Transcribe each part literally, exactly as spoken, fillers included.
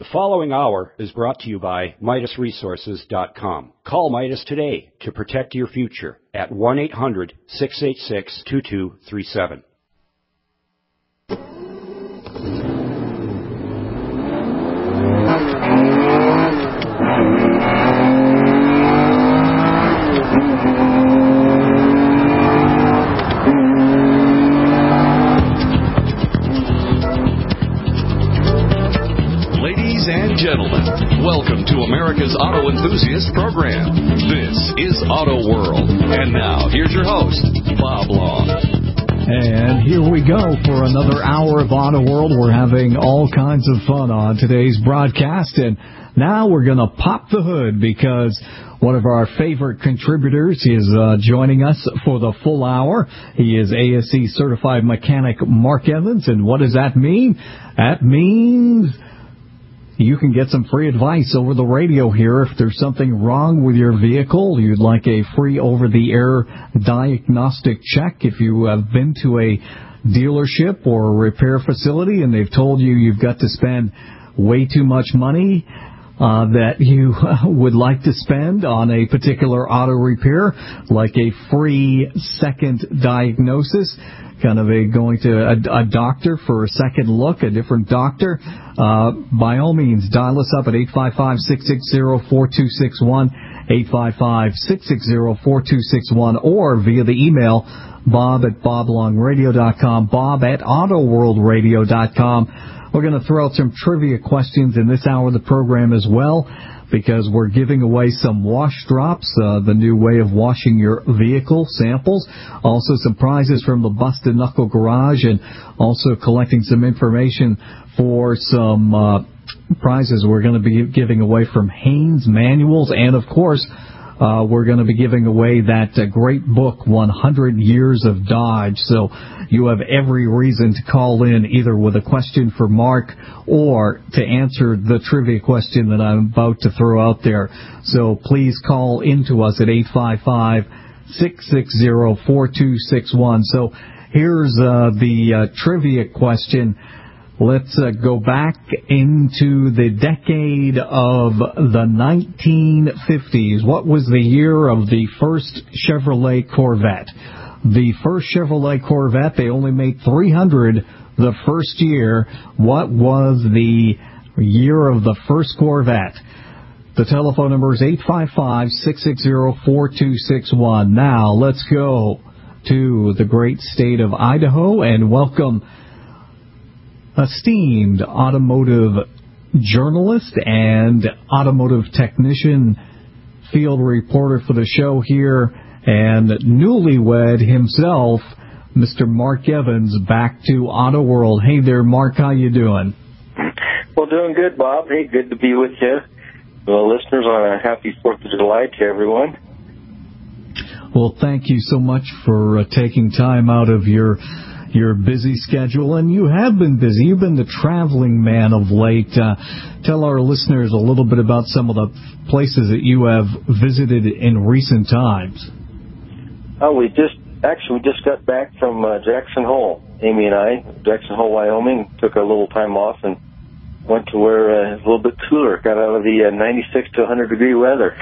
The following hour is brought to you by Midas Resources dot com. Call Midas today to protect your future at one eight hundred, six eight six, two two three seven. Gentlemen, welcome to America's Auto Enthusiast Program. This is Auto World. And now, here's your host, Bob Long. And here we go for another hour of Auto World. We're having all kinds of fun on today's broadcast. And now we're going to pop the hood because one of our favorite contributors is uh, joining us for the full hour. He is A S C certified mechanic Mark Evans. And what does that mean? That means you can get some free advice over the radio here. If there's something wrong with your vehicle, you'd like a free over-the-air diagnostic check. If you have been to a dealership or a repair facility and they've told you you've got to spend way too much money uh, that you would like to spend on a particular auto repair, like a free second diagnosis, kind of a going to a, a doctor for a second look, a different doctor, uh, by all means, dial us up at eight five five, six six zero, four two six one, eight five five, six six zero, four two six one, or via the email, bob at bob long radio dot com, bob at auto world radio dot com. We're going to throw out some trivia questions in this hour of the program as well, because we're giving away some wash drops, uh, the new way of washing your vehicle samples. Also some prizes from the Busted Knuckle Garage, and also collecting some information for some uh, prizes we're going to be giving away from Haynes Manuals. And, of course, uh, we're going to be giving away that uh, great book, one hundred years of Dodge. So you have every reason to call in either with a question for Mark or to answer the trivia question that I'm about to throw out there. So please call into us at eight five five, six six zero, four two six one. So here's uh, the uh, trivia question. Let's uh, go back into the decade of the nineteen fifties. What was the year of the first Chevrolet Corvette? The first Chevrolet Corvette, they only made three hundred the first year. What was the year of the first Corvette? The telephone number is eight five five, six six zero, four two six one. Now, let's go to the great state of Idaho and welcome esteemed automotive journalist and automotive technician, field reporter for the show here, and newlywed himself, Mister Mark Evans, back to Auto World. Hey there, Mark, how you doing? Well, doing good, Bob. Hey, good to be with you. Well, listeners, on a happy fourth of July to everyone. Well, thank you so much for uh, taking time out of your your busy schedule, and you have been busy. You've been the traveling man of late. Uh, tell our listeners a little bit about some of the places that you have visited in recent times. Oh, we just, actually, we just got back from uh, Jackson Hole, Amy and I, Jackson Hole, Wyoming, took a little time off and went to where uh, it's a little bit cooler, got out of the uh, ninety-six to one hundred degree weather.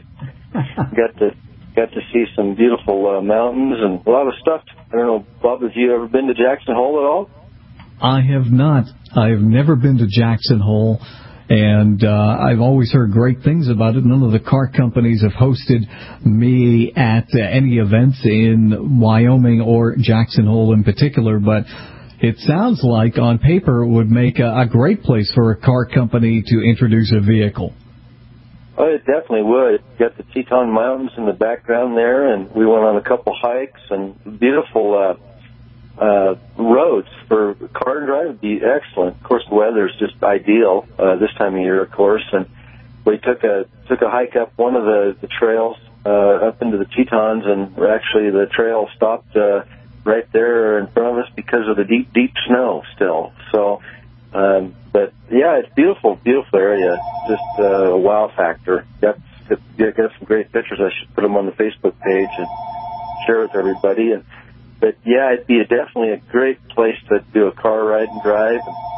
got to got to see some beautiful uh, mountains and a lot of stuff. I don't know, Bob, have you ever been to Jackson Hole at all? I have not. I have never been to Jackson Hole, and uh, I've always heard great things about it. None of the car companies have hosted me at uh, any events in Wyoming or Jackson Hole in particular, but it sounds like on paper it would make a, a great place for a car company to introduce a vehicle. Oh, it definitely would. You got the Teton Mountains in the background there, and we went on a couple hikes and beautiful uh, uh, roads for car and drive would be excellent. Of course, the weather is just ideal uh, this time of year, of course. And we took a took a hike up one of the, the trails uh, up into the Tetons, and actually the trail stopped uh, right there in front of us because of the deep, deep snow still. So. Um, but yeah, it's beautiful, beautiful area. Just uh, a wow factor. Got got some great pictures. I should put them on the Facebook page and share with everybody. And but yeah, it'd be a, definitely a great place to do a car ride and drive. And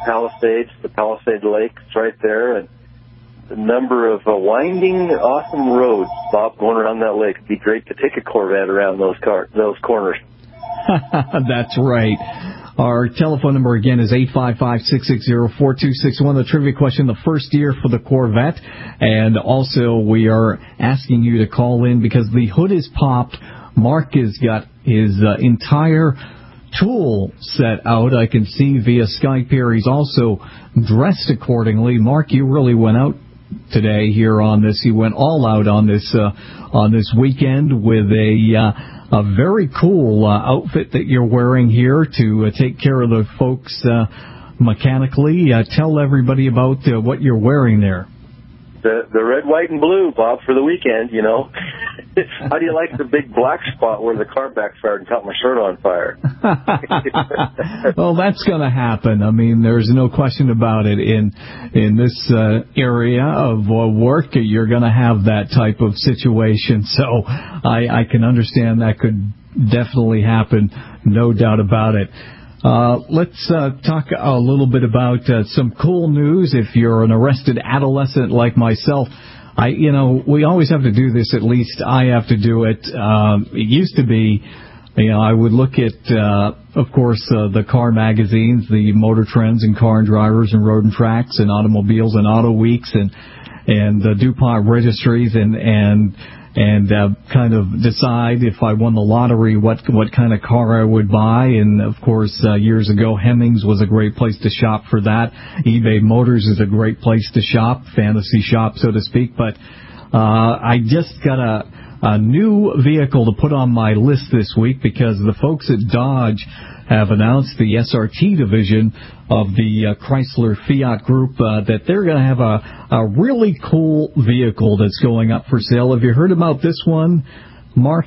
Palisades, the Palisade Lakes right there, and a number of uh, winding, awesome roads, Bob, going around that lake. It'd be great to take a Corvette around those car those corners. That's right. Our telephone number again is eight five five, six six zero, four two six one. The trivia question, the first year for the Corvette. And also we are asking you to call in because the hood is popped. Mark has got his uh, entire tool set out. I can see via Skype here. He's also dressed accordingly. Mark, you really went out today here on this. You went all out on this uh, on this weekend with a uh, a very cool uh, outfit that you're wearing here to uh, take care of the folks uh, mechanically. Uh, tell everybody about uh, what you're wearing there. The the red, white, and blue, Bob, for the weekend, you know. How do you like the big black spot where the car backfired and caught my shirt on fire? Well, that's going to happen. I mean, there's no question about it. In in this uh, area of uh, work, you're going to have that type of situation. So I, I can understand that could definitely happen, no doubt about it. Uh, let's uh, talk a little bit about uh, some cool news. If you're an arrested adolescent like myself, I, you know, we always have to do this. At least I have to do it. Um, it used to be, you know, I would look at, uh, of course, uh, the car magazines, the Motor Trends and Car and Drivers and Road and Tracks and Automobiles and Auto Weeks and and the DuPont registries and and. and uh, kind of decide if I won the lottery what what kind of car I would buy. And, of course, uh, years ago, Hemmings was a great place to shop for that. eBay Motors is a great place to shop, fantasy shop, so to speak. But uh, I just got a, a new vehicle to put on my list this week because the folks at Dodge have announced, the S R T division of the uh, Chrysler Fiat Group, uh, that they're going to have a, a really cool vehicle that's going up for sale. Have you heard about this one, Mark?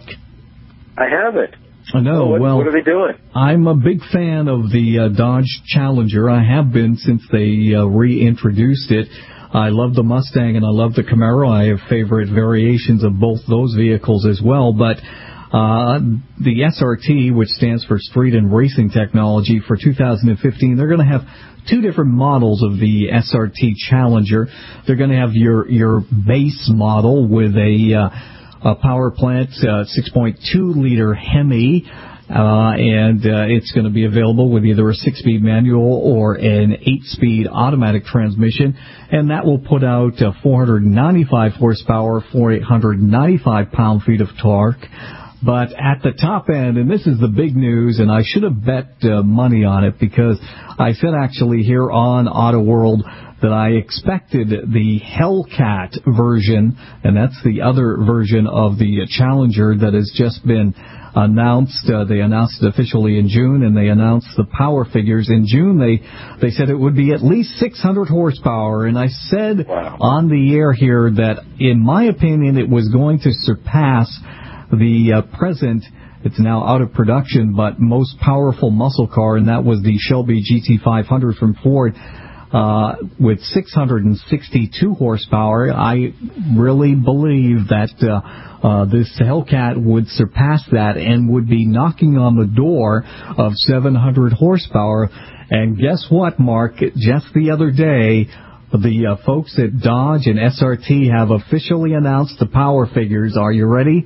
I haven't. I know. Oh, what, well, what are they doing? I'm a big fan of the uh, Dodge Challenger. I have been since they uh, reintroduced it. I love the Mustang and I love the Camaro. I have favorite variations of both those vehicles as well, but Uh, the S R T, which stands for Street and Racing Technology, for two thousand fifteen, they're going to have two different models of the S R T Challenger. They're going to have your your base model with a, uh, a power plant, uh, six point two liter Hemi, uh, and uh, it's going to be available with either a six-speed manual or an eight-speed automatic transmission, and that will put out uh, four hundred ninety-five horsepower, four hundred ninety-five pound-feet of torque. But at the top end, and this is the big news, and I should have bet uh, money on it because I said actually here on Auto World that I expected the Hellcat version, and that's the other version of the Challenger that has just been announced. Uh, they announced it officially in June, and they announced the power figures. In June, they, they said it would be at least six hundred horsepower, and I said wow. on the air here that, in my opinion, it was going to surpass the uh, present, it's now out of production, but most powerful muscle car, and that was the Shelby G T five hundred from Ford, uh, with six hundred sixty-two horsepower. I really believe that uh, uh, this Hellcat would surpass that and would be knocking on the door of seven hundred horsepower. And guess what, Mark? Just the other day, the uh, folks at Dodge and S R T have officially announced the power figures. Are you ready?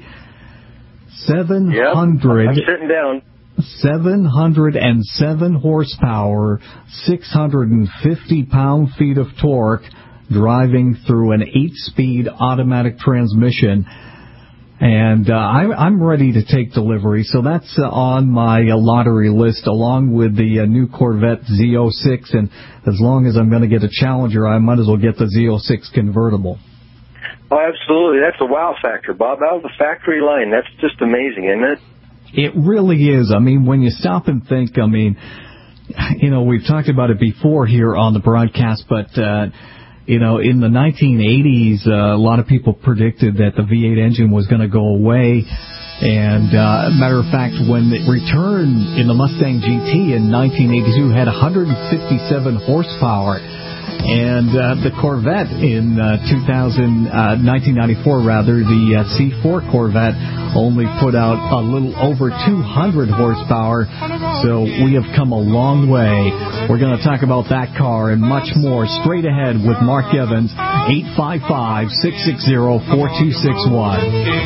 seven hundred. Yep, I'm sitting down. seven hundred seven horsepower, six hundred fifty pound-feet of torque, driving through an eight-speed automatic transmission. And uh, I, I'm ready to take delivery, so that's uh, on my uh, lottery list, along with the uh, new Corvette Z oh six. And as long as I'm going to get a Challenger, I might as well get the Z oh six convertible. Oh, absolutely. That's a wow factor, Bob. Out of the factory line. That's just amazing, isn't it? It really is. I mean, when you stop and think, I mean, you know, we've talked about it before here on the broadcast, but, uh, you know, in the nineteen eighties, uh, a lot of people predicted that the V eight engine was going to go away. And, uh, matter of fact, when it returned in the Mustang G T in nineteen eighty-two, it had one hundred fifty-seven horsepower. And uh, the Corvette in uh, two thousand, uh, nineteen ninety-four, rather, the uh, C four Corvette only put out a little over two hundred horsepower. So we have come a long way. We're going to talk about that car and much more straight ahead with Mark Evans, eight five five, six six zero, four two six one.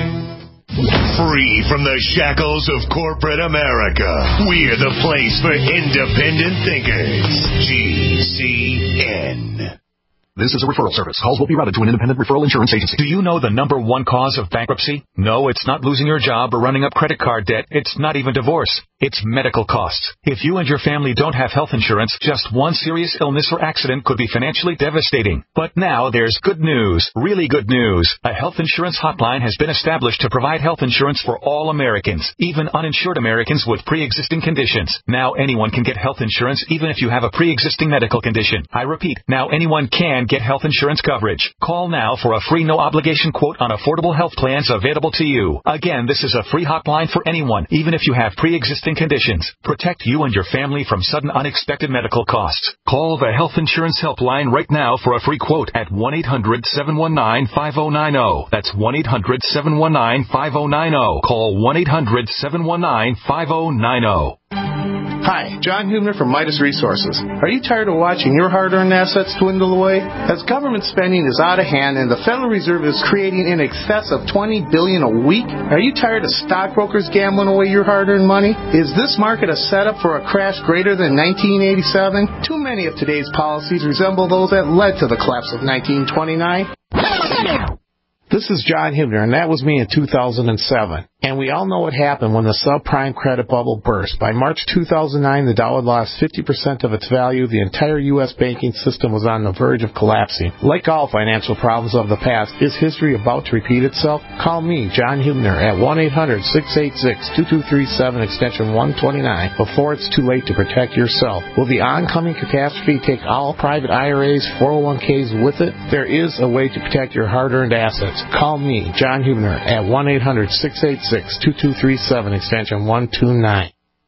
Free from the shackles of corporate America, we're the place for independent thinkers. G C N. This is a referral service. Calls will be routed to an independent referral insurance agency. Do you know the number one cause of bankruptcy? No, it's not losing your job or running up credit card debt. It's not even divorce. It's medical costs. If you and your family don't have health insurance, just one serious illness or accident could be financially devastating. But now there's good news, really good news. A health insurance hotline has been established to provide health insurance for all Americans, even uninsured Americans with pre-existing conditions. Now anyone can get health insurance even if you have a pre-existing medical condition. I repeat, now anyone can get health insurance coverage. Call now for a free no-obligation quote on affordable health plans available to you. Again, this is a free hotline for anyone, even if you have pre-existing conditions. Protect you and your family from sudden unexpected medical costs. Call the Health Insurance Helpline right now for a free quote at one eight hundred, seven one nine, five oh nine oh. That's one eight hundred, seven one nine, five oh nine oh. Call one eight hundred, seven one nine, five oh nine oh. Hi, John Hubner from Midas Resources. Are you tired of watching your hard-earned assets dwindle away? As government spending is out of hand and the Federal Reserve is creating in excess of twenty billion dollars a week, are you tired of stockbrokers gambling away your hard-earned money? Is this market a setup for a crash greater than nineteen eighty-seven? Too many of today's policies resemble those that led to the collapse of nineteen twenty-nine. This is John Hubner, and that was me in two thousand seven. And we all know what happened when the subprime credit bubble burst. By March two thousand nine, the dollar lost fifty percent of its value. The entire U S banking system was on the verge of collapsing. Like all financial problems of the past, is history about to repeat itself? Call me, John Hubner, at one eight hundred, six eight six, two two three seven, extension one twenty-nine, before it's too late to protect yourself. Will the oncoming catastrophe take all private I R As, four oh one k's with it? There is a way to protect your hard-earned assets. Call me, John Hubner, at one eight hundred, six eight six, two two three seven, extension one two nine.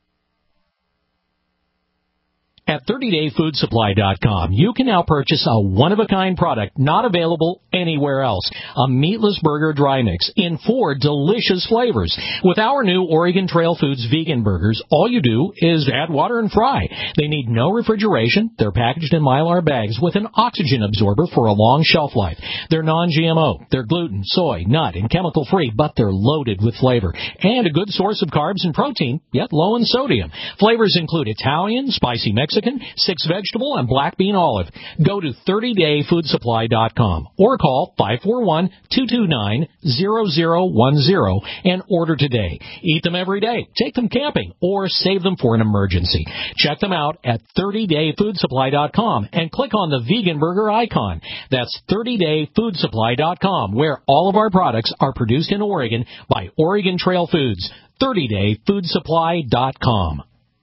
At thirty day food supply dot com, you can now purchase a one-of-a-kind product not available anywhere else. A meatless burger dry mix in four delicious flavors. With our new Oregon Trail Foods vegan burgers, all you do is add water and fry. They need no refrigeration. They're packaged in Mylar bags with an oxygen absorber for a long shelf life. They're non G M O. They're gluten, soy, nut, and chemical-free, but they're loaded with flavor. And a good source of carbs and protein, yet low in sodium. Flavors include Italian, spicy Mexican, six vegetable, and black bean olive. Go to thirty day food supply dot com or call five four one, two two nine, zero zero one zero and order today. Eat them every day, take them camping, or save them for an emergency. Check them out at thirty day food supply dot com and click on the vegan burger icon. That's thirty day food supply dot com, where all of our products are produced in Oregon by Oregon Trail Foods. thirty day food supply dot com.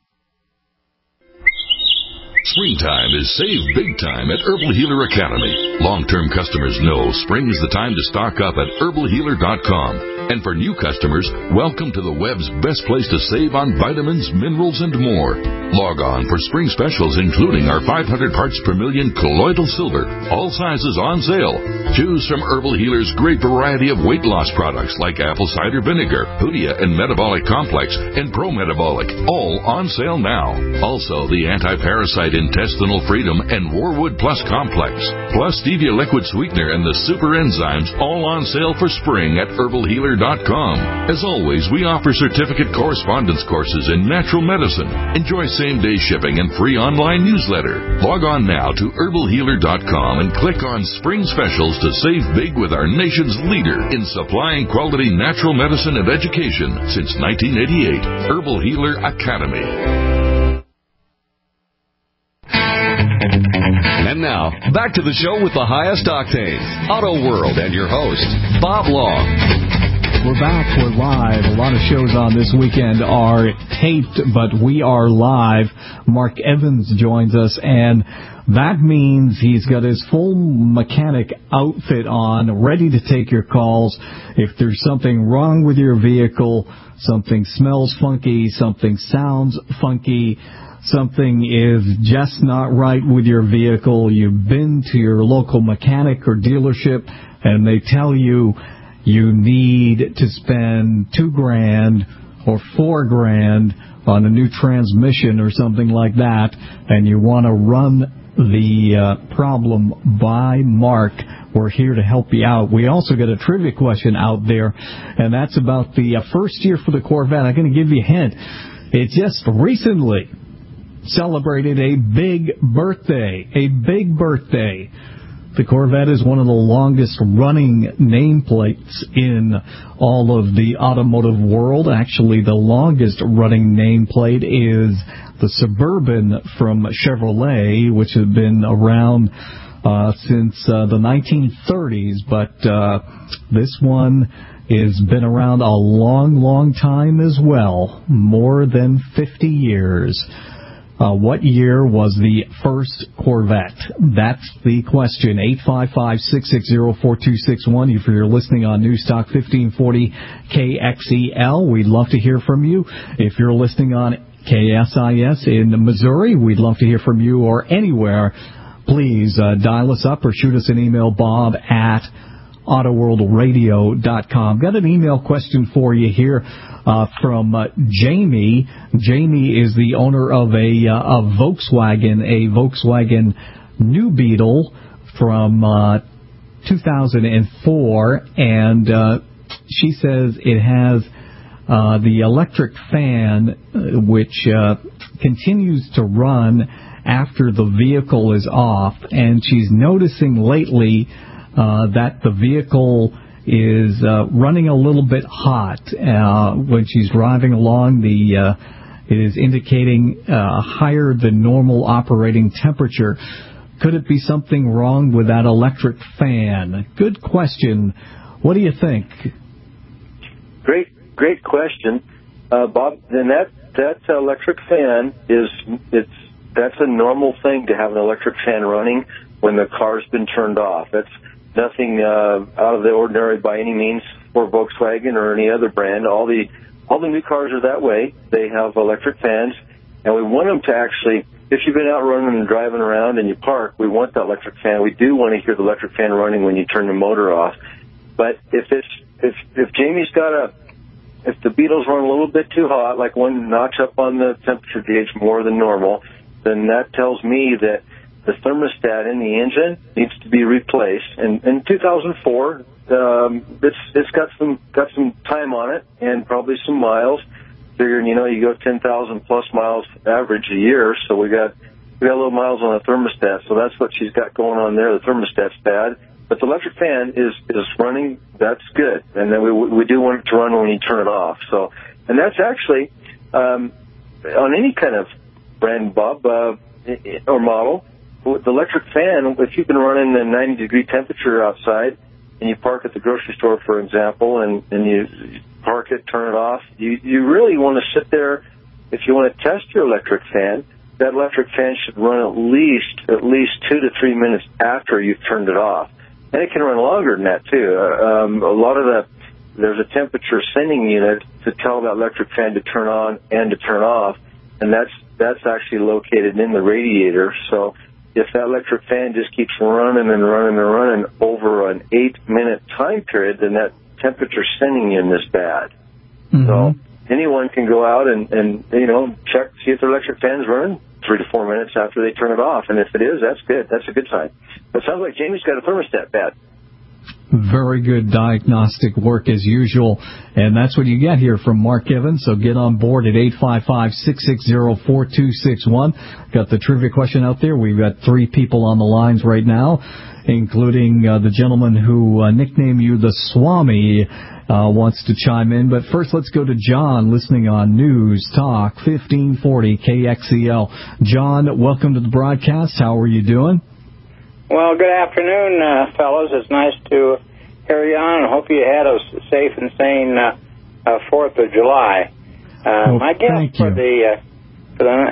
Springtime is save big time at Herbal Healer Academy. Long-term customers know spring is the time to stock up at herbal healer dot com. And for new customers, welcome to the web's best place to save on vitamins, minerals, and more. Log on for spring specials, including our five hundred parts per million colloidal silver, all sizes on sale. Choose from Herbal Healer's great variety of weight loss products like apple cider vinegar, Hoodia and Metabolic Complex, and Pro Metabolic, all on sale now. Also, the anti-parasite Intestinal Freedom and Warwood Plus Complex, plus Stevia Liquid Sweetener and the Super Enzymes, all on sale for spring at herbal healer dot com. As always, we offer certificate correspondence courses in natural medicine. Enjoy same-day shipping and free online newsletter. Log on now to herbal healer dot com and click on Spring Specials to save big with our nation's leader in supplying quality natural medicine and education since nineteen eighty-eight. Herbal Healer Academy. And now, back to the show with the highest octane, Auto World, and your host, Bob Long. We're back. We're live. A lot of shows on this weekend are taped, but we are live. Mark Evans joins us, and that means he's got his full mechanic outfit on, ready to take your calls. If there's something wrong with your vehicle, something smells funky, something sounds funky, something is just not right with your vehicle, you've been to your local mechanic or dealership, and they tell you you need to spend two grand or four grand on a new transmission or something like that, and you want to run the uh, problem by Mark, we're here to help you out. We also got a trivia question out there, and that's about the uh, first year for the Corvette. I'm going to give you a hint. It just recently celebrated a big birthday, a big birthday. The Corvette is one of the longest running nameplates in all of the automotive world. Actually, the longest running nameplate is the Suburban from Chevrolet, which has been around uh, since uh, the nineteen thirties. But uh, this one has been around a long, long time as well, more than fifty years. Uh, what year was the first Corvette? That's the question. eight five five, six six zero, four two six one. If you're listening on Newstalk fifteen forty K X E L, we'd love to hear from you. If you're listening on K S I S in Missouri, we'd love to hear from you, or anywhere. Please uh, dial us up or shoot us an email, bob at auto world radio dot com. Got an email question for you here uh, from uh, Jamie. Jamie is the owner of a, uh, a Volkswagen, a Volkswagen New Beetle from uh, two thousand four, and uh, she says it has uh, the electric fan, uh, which uh, continues to run after the vehicle is off, and she's noticing lately Uh, that the vehicle is uh, running a little bit hot uh, when she's driving along. The uh, it is indicating uh, higher than normal operating temperature. Could it be something wrong with that electric fan? Good question. What do you think? Great, great question, uh, Bob. Then that that electric fan is it's that's a normal thing to have an electric fan running when the car's been turned off. That's nothing uh, out of the ordinary by any means for Volkswagen or any other brand. All the all the new cars are that way. They have electric fans, and we want them to actually, if you've been out running and driving around and you park, we want that electric fan. We do want to hear the electric fan running when you turn the motor off. But if it's if if Jamie's got a if the Beetle's run a little bit too hot, like one notch up on the temperature gauge more than normal, then that tells me that the thermostat in the engine needs to be replaced. And in two thousand four, um, it's it's got some got some time on it and probably some miles. Figuring, you know, you go ten thousand plus miles average a year, so we got we got a little miles on the thermostat. So that's what she's got going on there. The thermostat's bad, but the electric fan is is running. That's good, and then we we do want it to run when you turn it off. So, and that's actually um, on any kind of brand, Bob, uh, or model. The electric fan, if you've been running a ninety degree temperature outside and you park at the grocery store, for example, and, and you park it, turn it off, you, you really want to sit there. If you want to test your electric fan, that electric fan should run at least at least two to three minutes after you've turned it off. And it can run longer than that, too. Uh, um, a lot of the, there's a temperature sending unit to tell that electric fan to turn on and to turn off, and that's that's actually located in the radiator. So if that electric fan just keeps running and running and running over an eight-minute time period, then that temperature sending in is bad. Mm-hmm. So anyone can go out and, and, you know, check, see if their electric fan's running three to four minutes after they turn it off. And if it is, that's good. That's a good sign. But it sounds like Jamie's got a thermostat bad. Very good diagnostic work as usual, and that's what you get here from Mark Evans. So get on board at eight five five, six six zero, four two six one. Got the trivia question out there. We've got three people on the lines right now, including uh, the gentleman who uh, nicknamed you the Swami uh, wants to chime in. But first, let's go to John, listening on News Talk fifteen forty K X E L. John, welcome to the broadcast. How are you doing? Well, good afternoon, uh, fellows. It's nice to hear you on, and hope you had a safe and sane uh, uh, Fourth of July. Uh, well, my guess for the uh, for the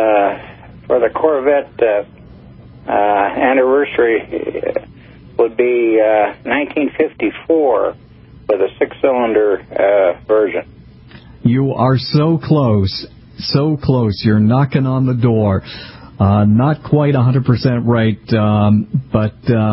uh, for the Corvette uh, uh, anniversary would be uh, nineteen fifty-four with a six-cylinder uh, version. You are so close, so close. You're knocking on the door. Uh, not quite one hundred percent right, um, but uh,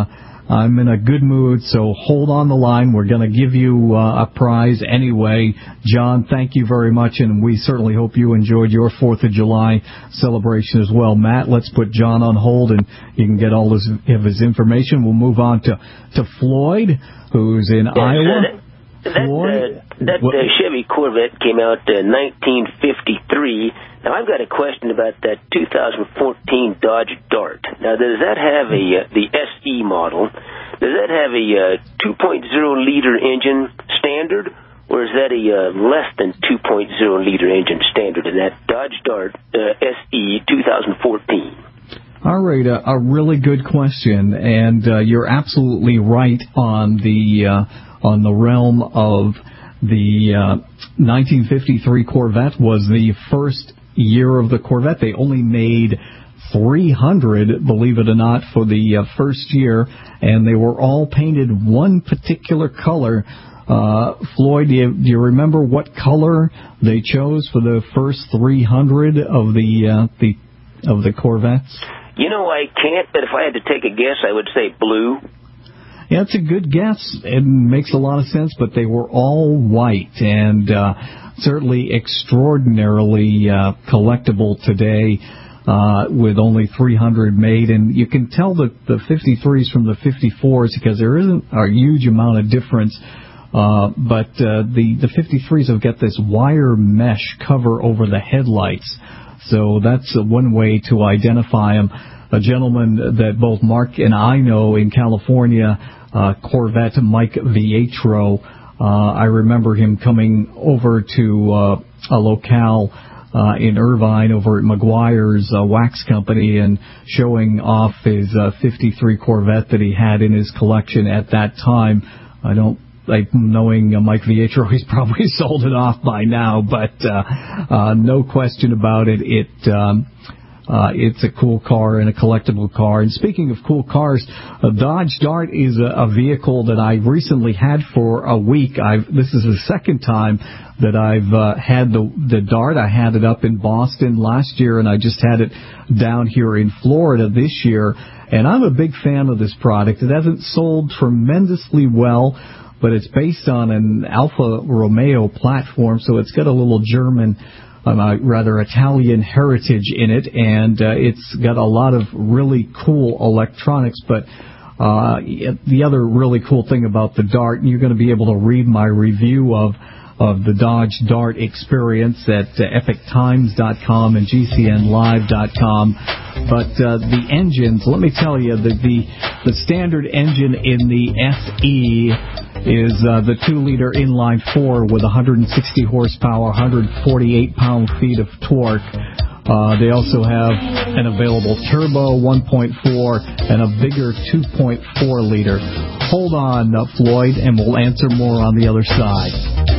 I'm in a good mood, so hold on the line. We're going to give you uh, a prize anyway. John, thank you very much, and we certainly hope you enjoyed your fourth of July celebration as well. Matt, let's put John on hold, and you can get all his, of his information. We'll move on to, to Floyd, who's in yeah, Iowa. That, that, uh, that uh, Chevy Corvette came out in uh, nineteen fifty-three. Now, I've got a question about that two thousand fourteen Dodge Dart. Now, does that have a, uh, the S E model, does that have a uh, two point oh liter engine standard, or is that a uh, less than two point oh liter engine standard in that Dodge Dart uh, S E two thousand fourteen? All right, uh, a really good question, and uh, you're absolutely right on the uh, on the realm of the uh, nineteen fifty-three Corvette was the first year of the Corvette. They only made three hundred, believe it or not, for the uh, first year, and they were all painted one particular color. Uh, Floyd, do you, do you remember what color they chose for the first three hundred of the uh, the of the Corvettes? You know, I can't, but if I had to take a guess, I would say blue. Yeah, it's a good guess. It makes a lot of sense, but they were all white, and uh, certainly extraordinarily uh, collectible today uh, with only three hundred made. And you can tell the, the fifty-threes from the fifty-fours because there isn't a huge amount of difference. Uh, but uh, the, the fifty-threes have got this wire mesh cover over the headlights. So that's uh, one way to identify them. A gentleman that both Mark and I know in California, uh, Corvette Mike Vietro. Uh, I remember him coming over to uh, a locale uh, in Irvine over at McGuire's uh, Wax Company and showing off his uh, fifty-three Corvette that he had in his collection at that time. I don't like knowing uh, Mike Vietro, he's probably sold it off by now, but uh, uh, no question about it. It um, Uh, it's a cool car and a collectible car. And speaking of cool cars, a Dodge Dart is a, a vehicle that I recently had for a week. I've, this is the second time that I've uh, had the, the Dart. I had it up in Boston last year, and I just had it down here in Florida this year. And I'm a big fan of this product. It hasn't sold tremendously well, but it's based on an Alfa Romeo platform, so it's got a little German Um, a rather Italian heritage in it, and uh, it's got a lot of really cool electronics. But uh, the other really cool thing about the Dart, and you're going to be able to read my review of of the Dodge Dart experience at uh, epic times dot com and G C N live dot com. But uh, the engines, let me tell you, the the, the standard engine in the S E is uh, the two liter inline four with one hundred sixty horsepower, one hundred forty-eight pound-feet of torque. Uh, they also have an available turbo one point four and a bigger two point four liter. Hold on, uh, Floyd, and we'll answer more on the other side.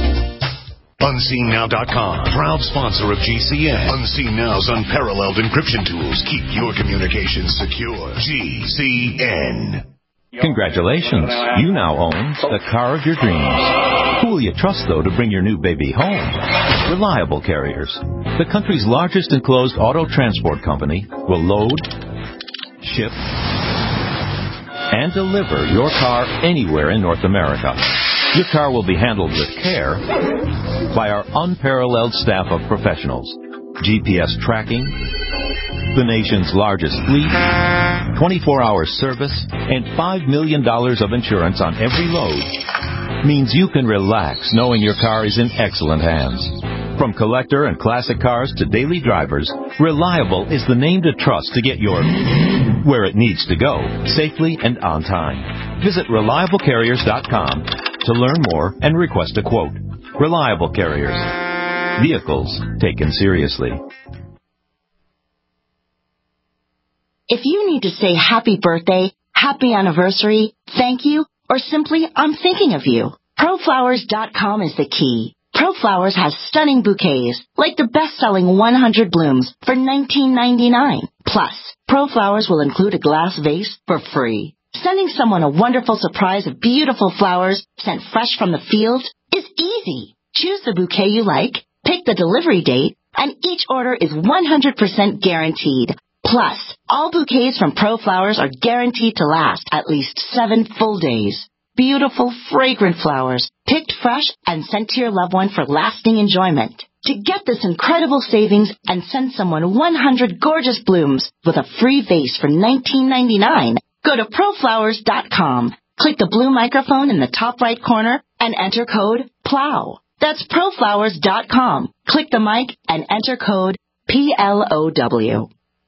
Unseen Now dot com, proud sponsor of G C N. Unseen Now's unparalleled encryption tools keep your communications secure. G C N. Congratulations. You now own the car of your dreams. Who will you trust, though, to bring your new baby home? Reliable Carriers. The country's largest enclosed auto transport company will load, ship, and deliver your car anywhere in North America. Your car will be handled with care by our unparalleled staff of professionals. G P S tracking, the nation's largest fleet, twenty-four hour service, and five million dollars of insurance on every load means you can relax knowing your car is in excellent hands. From collector and classic cars to daily drivers, Reliable is the name to trust to get your where it needs to go, safely and on time. Visit reliable carriers dot com to learn more and request a quote. Reliable Carriers. Vehicles taken seriously. If you need to say happy birthday, happy anniversary, thank you, or simply I'm thinking of you, pro flowers dot com is the key. ProFlowers has stunning bouquets, like the best-selling one hundred blooms for nineteen ninety-nine. Plus, ProFlowers will include a glass vase for free. Sending someone a wonderful surprise of beautiful flowers sent fresh from the field is easy. Choose the bouquet you like, pick the delivery date, and each order is one hundred percent guaranteed. Plus, All bouquets from ProFlowers are guaranteed to last at least seven full days. Beautiful, fragrant flowers, picked fresh and sent to your loved one for lasting enjoyment. To get this incredible savings and send someone one hundred gorgeous blooms with a free vase for nineteen ninety-nine, go to proflowers dot com. Click the blue microphone in the top right corner and enter code PLOW. That's proflowers dot com. Click the mic and enter code P L O W.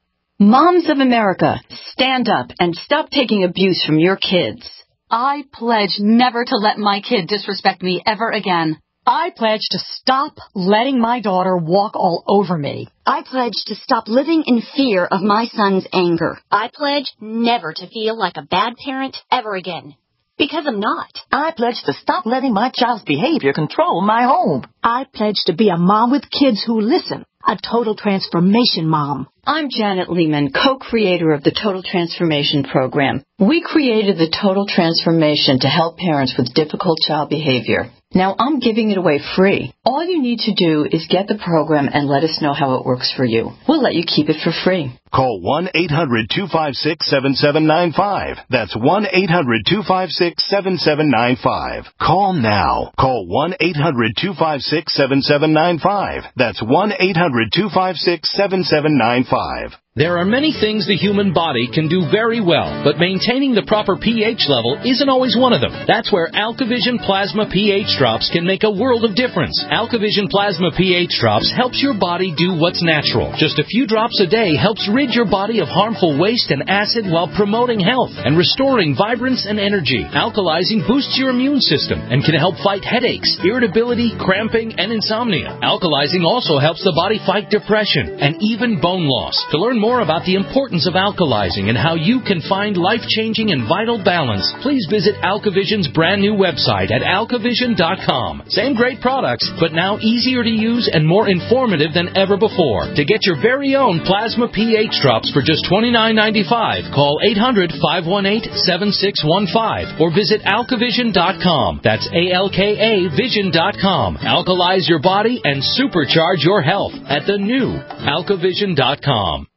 Moms of America, stand up and stop taking abuse from your kids. I pledge never to let my kid disrespect me ever again. I pledge to stop letting my daughter walk all over me. I pledge to stop living in fear of my son's anger. I pledge never to feel like a bad parent ever again. Because I'm not. I pledge to stop letting my child's behavior control my home. I pledge to be a mom with kids who listen. A total transformation mom. I'm Janet Lehman, co-creator of the Total Transformation Program. We created the Total Transformation to help parents with difficult child behavior. Now I'm giving it away free. All you need to do is get the program and let us know how it works for you. We'll let you keep it for free. Call one eight hundred two five six seven seven nine five. That's one eight hundred two five six seven seven nine five. Call now. Call one eight hundred two five six seven seven nine five. That's one eight hundred two five six seven seven nine five. There are many things the human body can do very well, but maintaining the proper pH level isn't always one of them. That's where AlkaVision Plasma pH Drops can make a world of difference. AlkaVision Plasma pH Drops helps your body do what's natural. Just a few drops a day helps rid your body of harmful waste and acid while promoting health and restoring vibrance and energy. Alkalizing boosts your immune system and can help fight headaches, irritability, cramping, and insomnia. Alkalizing also helps the body fight depression and even bone loss. To learn more about the importance of alkalizing and how you can find life-changing and vital balance, please visit AlkaVision's brand new website at alkavision dot com. Same great products, but now easier to use and more informative than ever before. To get your very own Plasma pH Drops for just twenty-nine ninety-five, call eight hundred five one eight seven six one five or visit alkavision dot com. That's A L K A vision dot com. Alkalize your body and supercharge your health at the new alkavision dot com.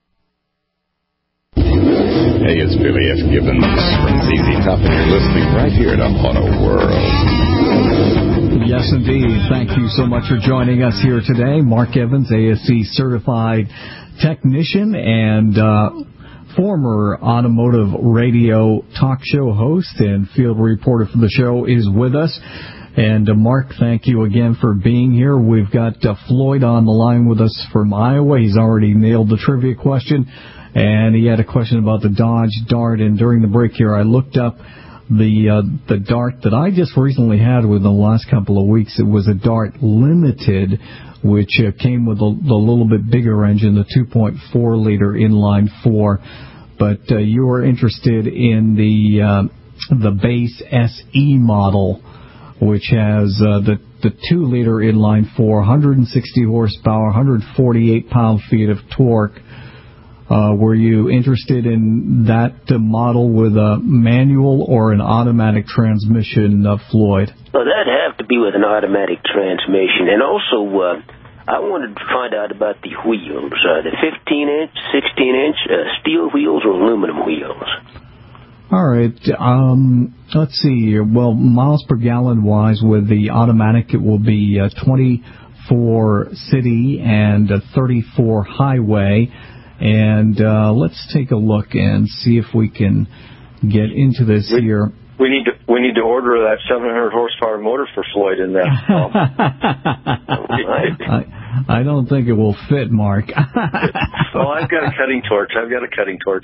Hey, it's Billy F. Gibbons from Z Z Top, and you're listening right here to Auto World. Yes, indeed. Thank you so much for joining us here today. Mark Evans, A S C certified technician and uh, former automotive radio talk show host and field reporter for the show, is with us. And uh, Mark, thank you again for being here. We've got uh, Floyd on the line with us from Iowa. He's already nailed the trivia question. And he had a question about the Dodge Dart. And during the break here, I looked up the uh, the Dart that I just recently had within the last couple of weeks. It was a Dart Limited, which uh, came with a, the little bit bigger engine, the two point four liter inline four. But uh, you were interested in the uh, the base S E model, which has uh, the the two liter inline four, one hundred sixty horsepower, one hundred forty-eight pound-feet of torque. Uh, were you interested in that uh, model with a manual or an automatic transmission, uh, Floyd? Well, that'd have to be with an automatic transmission. And also, uh, I wanted to find out about the wheels, uh, the fifteen inch, sixteen inch, uh, steel wheels or aluminum wheels. All right. Um, let's see here. Well, miles per gallon wise, with the automatic, it will be uh, twenty-four city and uh, thirty-four highway. And uh, let's take a look and see if we can get into this we, here. We need to we need to order that seven hundred horsepower motor for Floyd in that. I, I don't think it will fit, Mark. Oh, I've got a cutting torch. I've got a cutting torch.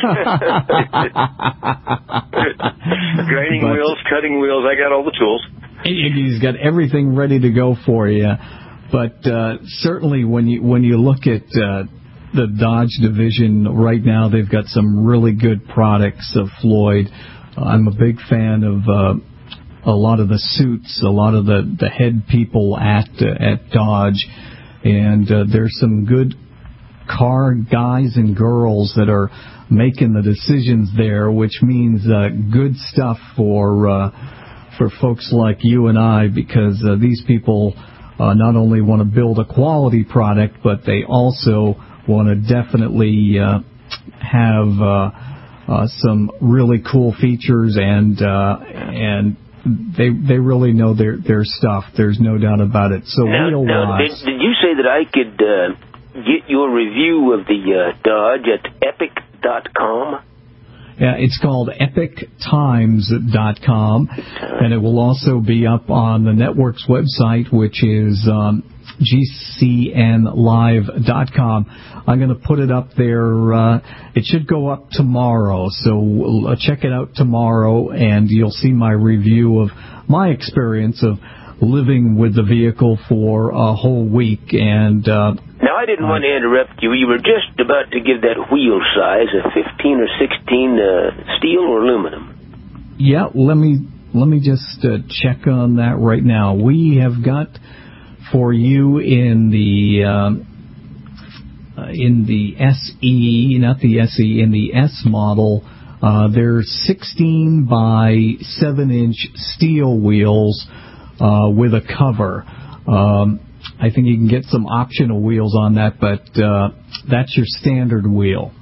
Grinding but, wheels, cutting wheels. I got all the tools. He's got everything ready to go for you. But uh, certainly, when you when you look at uh, the Dodge division right now, they've got some really good products of Floyd. I'm a big fan of uh, a lot of the suits, a lot of the, the head people at uh, at Dodge, and uh, there's some good car guys and girls that are making the decisions there, which means uh, good stuff for uh, for folks like you and I, because uh, these people uh, not only want to build a quality product, but they also want to definitely uh, have uh, uh, some really cool features, and uh, and they they really know their their stuff. There's no doubt about it. So now, wheel now, wise, did, did you say that I could uh, get your review of the uh, Dodge at epic dot com? Yeah, it's called epic times dot com, and it will also be up on the network's website, which is um, G C N live dot com. I'm going to put it up there. Uh, it should go up tomorrow, so uh, check it out tomorrow, and you'll see my review of my experience of living with the vehicle for a whole week. And uh, now, I didn't uh, want to interrupt you. You were just about to give that wheel size, a fifteen or sixteen uh, steel or aluminum. Yeah, let me let me just uh, check on that right now. We have got for you in the um, uh, in the S E, not the S E, in the S model. Uh, they're sixteen by seven inch steel wheels uh, with a cover. Um, I think you can get some optional wheels on that, but uh, that's your standard wheel.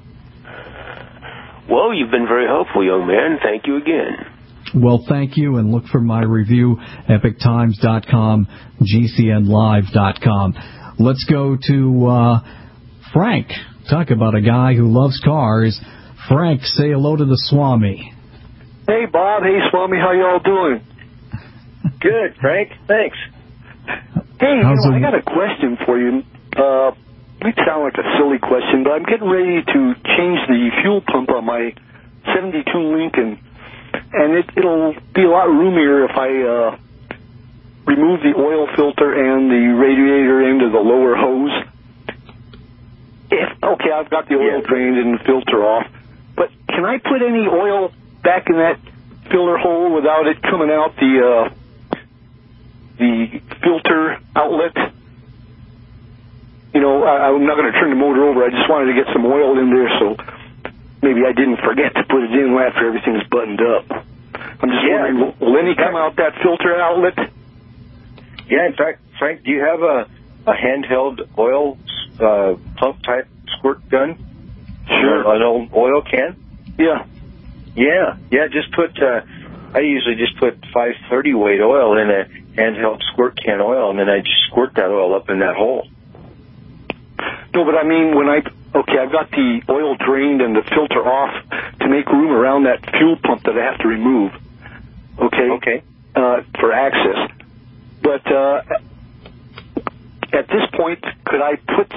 Well, you've been very helpful, young man. Thank you again. Well, thank you, and look for my review, epic times dot com, G C N live dot com. Let's go to uh, Frank. Talk about a guy who loves cars. Frank, say hello to the Swami. Hey, Bob. Hey, Swami. How y'all doing? Good, Frank. Thanks. Hey, you know, I got a question for you. Uh, it might sound like a silly question, but I'm getting ready to change the fuel pump on my seventy-two Lincoln, and it, it'll be a lot roomier if I uh, remove the oil filter and the radiator end of the lower hose. If, okay, I've got the oil drained and the filter off, but can I put any oil back in that filler hole without it coming out the uh, the filter outlet? You know, I, I'm not going to turn the motor over. I just wanted to get some oil in there, so maybe I didn't forget to put it in after everything's buttoned up. I'm just yeah. wondering, will, will any come out that filter outlet? Yeah, in fact, Frank, do you have a, a handheld oil uh, pump type squirt gun? Sure. An old oil can? Yeah. Yeah, yeah, just put, uh, I usually just put five thirty weight oil in a handheld squirt can oil, and then I just squirt that oil up in that hole. No, but I mean, when I, okay, I've got the oil drained and the filter off to make room around that fuel pump that I have to remove, okay? Okay. Uh, for access. But uh, at this point, could I put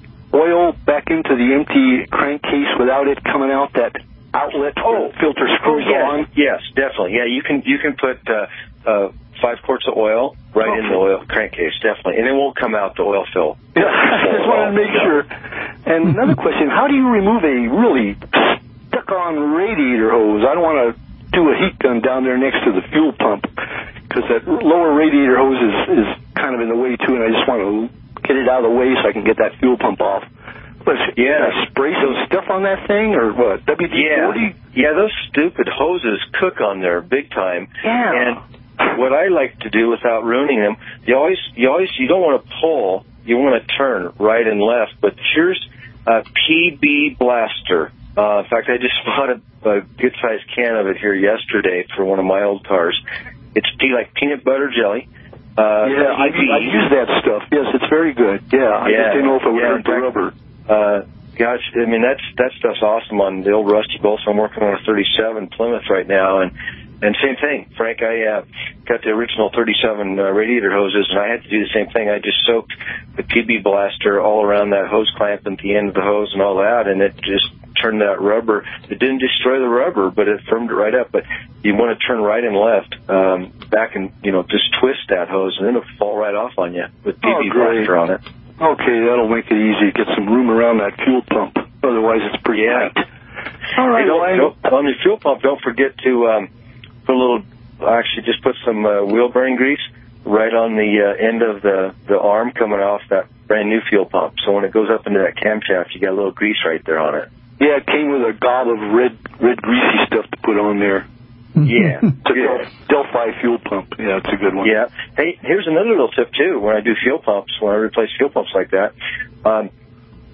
oil back into the empty crankcase without it coming out that outlet oh, filter screws oh, yes, on? Yes, definitely. Yeah, you can you can put uh, uh, five quarts of oil right okay. in the oil crankcase, definitely, and it won't come out the oil fill. Yeah, I just wanted to make sure. And another question: how do you remove a really stuck-on radiator hose? I don't want to do a heat gun down there next to the fuel pump because that lower radiator hose is is kind of in the way too, and I just want to get it out of the way so I can get that fuel pump off. But yeah, I spray some stuff on that thing or what? W D forty? Yeah, yeah, those stupid hoses cook on there big time. Yeah. And what I like to do without ruining them, you always, you always, you don't want to pull, you want to turn right and left. But here's a P B Blaster. Uh, in fact, I just bought a, a good-sized can of it here yesterday for one of my old cars. It's pea, like peanut butter jelly. Uh, yeah, I, I use that stuff. Yes, it's very good. Yeah, I yeah, just didn't know if it would yeah, hurt the rubber. Uh, gosh, I mean, that's, that stuff's awesome on the old Rusty Bolts. I'm working on a thirty-seven Plymouth right now, and, and same thing, Frank, I, uh, got the original thirty-seven uh, radiator hoses, and I had to do the same thing. I just soaked the P B Blaster all around that hose clamp and the end of the hose and all that, and it just turned that rubber. It didn't destroy the rubber, but it firmed it right up. But you want to turn right and left, um, back and, you know, just twist that hose, and then it'll fall right off on you with P B oh, Blaster on it. Okay, that'll make it easy to get some room around that fuel pump. Otherwise, it's pretty yeah. tight. All right. Hey, don't, don't, on the fuel pump, don't forget to um, put a little, actually just put some uh, wheel bearing grease right on the uh, end of the, the arm coming off that brand new fuel pump. So when it goes up into that camshaft, you got a little grease right there on it. Yeah, it came with a gob of red, red greasy stuff to put on there. Yeah. It's a yeah. Delphi fuel pump. Yeah, it's a good one. Yeah. Hey, here's another little tip, too. When I do fuel pumps, when I replace fuel pumps like that, um,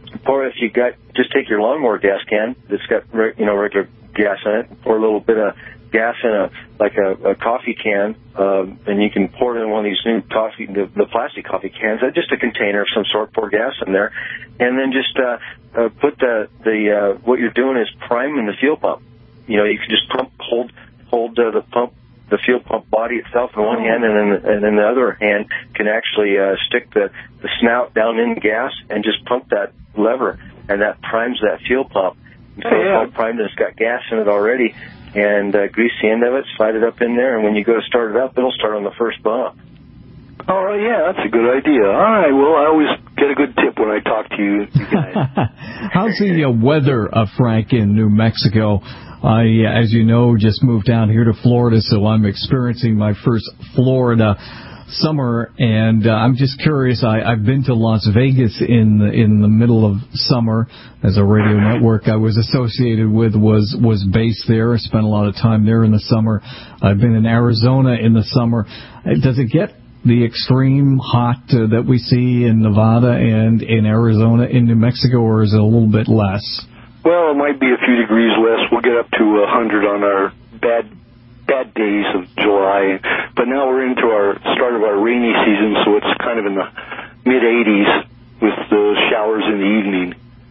pour, if you got, just take your lawnmower gas can that's got, you know, regular gas in it, pour a little bit of gas in a, like a, a coffee can, um, and you can pour it in one of these new coffee, the, the plastic coffee cans, uh, just a container of some sort, pour gas in there, and then just, uh, uh put the, the, uh, what you're doing is priming the fuel pump. You know, you can just pump, hold, hold, uh, the pump, the fuel pump body itself in one hand, and then and then the other hand can actually uh, stick the, the snout down in the gas and just pump that lever, and that primes that fuel pump. So oh, yeah. It's all primed and it's got gas in it already, and uh, grease the end of it, slide it up in there, and when you go to start it up, it'll start on the first bump. Oh, yeah, that's a good idea. All right, well, I always get a good tip when I talk to you, you guys. How's the uh, weather, uh, Frank, in New Mexico? I, as you know, just moved down here to Florida, so I'm experiencing my first Florida summer, and uh, I'm just curious. I, I've been to Las Vegas in the, in the middle of summer, as a radio network I was associated with was was based there. I spent a lot of time there in the summer. I've been in Arizona in the summer. Does it get the extreme hot uh, that we see in Nevada and in Arizona in New Mexico, or is it a little bit less? Well, it might be a few degrees less. We'll get up to one hundred on our bad bad days of July. But now we're into our start of our rainy season, so it's kind of in the mid-eighties with the showers in the evening.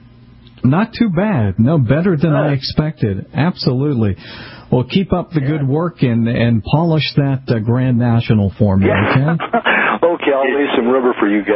Not too bad. No, better than I expected. Absolutely. Well, keep up the good work and, and polish that uh, Grand National for me, yeah. okay? Okay, I'll lay some rubber for you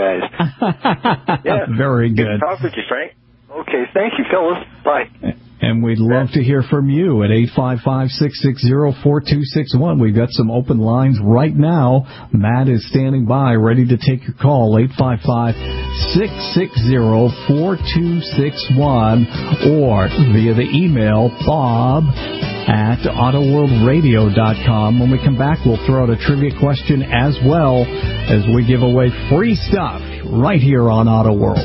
guys. Yeah. Very good. Good talk with you, Frank. Okay, thank you, fellas. Bye. And we'd love to hear from you at eight five five, six six zero, four two six one. We've got some open lines right now. Matt is standing by, ready to take your call, eight five five, six six zero, four two six one, or via the email, bob at auto world radio dot com. When we come back, we'll throw out a trivia question as well as we give away free stuff right here on Auto World.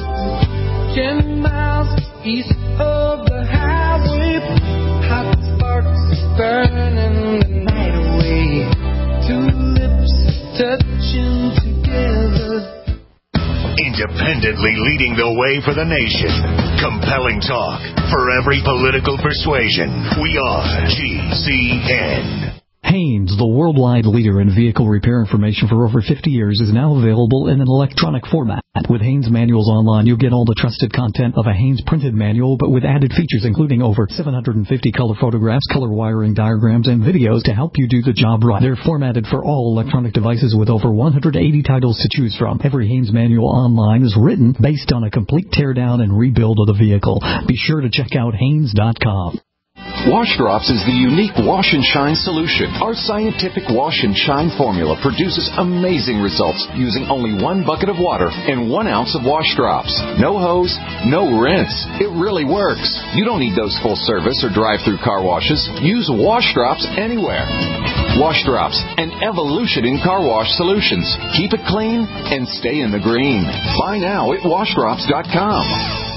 Ten miles east of the highway, hot sparks burning the night away. Two lips touching together. Independently leading the way for the nation. Compelling talk for every political persuasion. We are G C N. Haynes, the worldwide leader in vehicle repair information for over fifty years, is now available in an electronic format. With Haynes Manuals Online, you'll get all the trusted content of a Haynes printed manual, but with added features including over seven hundred fifty color photographs, color wiring diagrams, and videos to help you do the job right. They're formatted for all electronic devices with over one hundred eighty titles to choose from. Every Haynes Manual Online is written based on a complete teardown and rebuild of the vehicle. Be sure to check out Haynes dot com. Wash Drops is the unique wash and shine solution. Our scientific wash and shine formula produces amazing results using only one bucket of water and one ounce of wash drops. No hose, no rinse. It really works. You don't need those full service or drive-through car washes. Use Wash Drops anywhere. Wash Drops, an evolution in car wash solutions. Keep it clean and stay in the green. Buy now at wash drops dot com.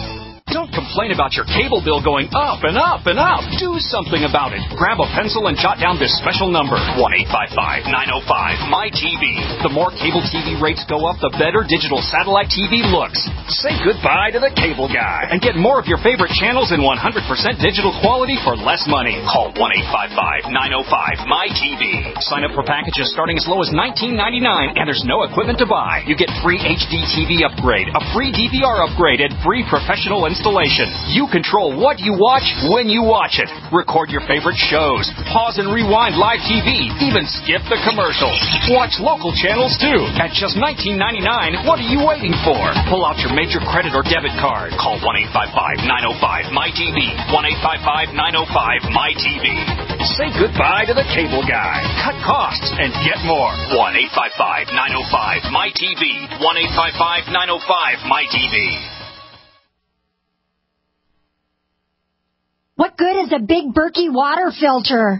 Don't complain about your cable bill going up and up and up. Do something about it. Grab a pencil and jot down this special number, one eight five five, nine oh five, M Y T V. The more cable T V rates go up, the better digital satellite T V looks. Say goodbye to the cable guy and get more of your favorite channels in one hundred percent digital quality for less money. Call one eight five five, nine oh five, M Y T V. Sign up for packages starting as low as nineteen ninety-nine, and there's no equipment to buy. You get free H D T V upgrade, a free D V R upgrade, and free professional installation. You control what you watch when you watch it. Record your favorite shows. Pause and rewind live T V. Even skip the commercials. Watch local channels too. At just nineteen ninety-nine, what are you waiting for? Pull out your major credit or debit card. Call one eight five five, nine oh five, M Y T V. one eight five five, nine oh five, M Y T V. Say goodbye to the cable guy. Cut costs and get more. one eight five five, nine oh five, M Y T V. one eight five five, nine oh five, M Y T V. What good is a big Berkey water filter?